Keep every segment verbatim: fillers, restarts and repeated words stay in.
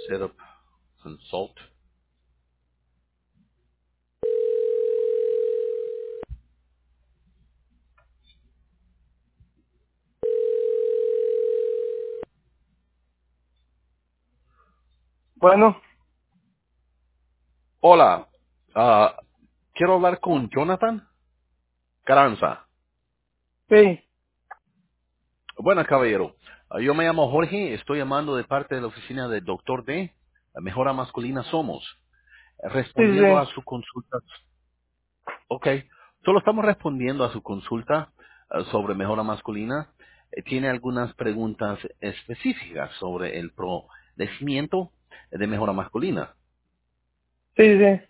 Setup Consult. Bueno, Hola, ah, quiero hablar con Jonathan Carranza. sí, Bueno, caballero, ah, yo me llamo Jorge, estoy llamando de parte de la oficina del Doctor D, la Mejora Masculina Somos, sí, sí, respondiendo a sí. su consulta. Ok, solo estamos respondiendo a su consulta ah, sobre Mejora Masculina. Eh, Tiene algunas preguntas específicas sobre el procedimiento de Mejora Masculina. Sí, sí, sí.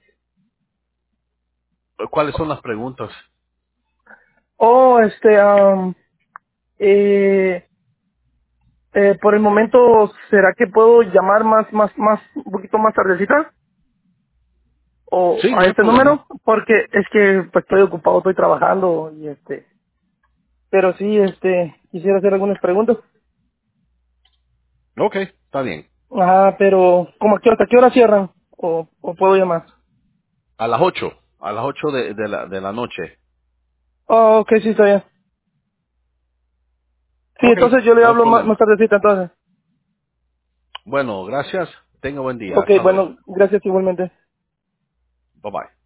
¿Cuáles son las preguntas? Oh, este, am, eh, eh, por el momento, ¿será que puedo llamar más, más, más, un poquito más tardecita? ¿O Sí, a no hay este problema. número? Porque es que pues, estoy ocupado, estoy trabajando y este, pero sí, este, quisiera hacer algunas preguntas. Ok, está bien. Ajá, pero, ¿cómo a qué, hasta qué hora cierran? ¿O, o puedo llamar? A las ocho, a las ocho de, de la, de la noche. Oh, ok, sí, está bien. Sí, Ok, entonces yo le no hay hablo más, más problema. tardecita entonces. Bueno, gracias. Tenga buen día. Ok, Hasta luego. bueno, gracias igualmente. Bye bye.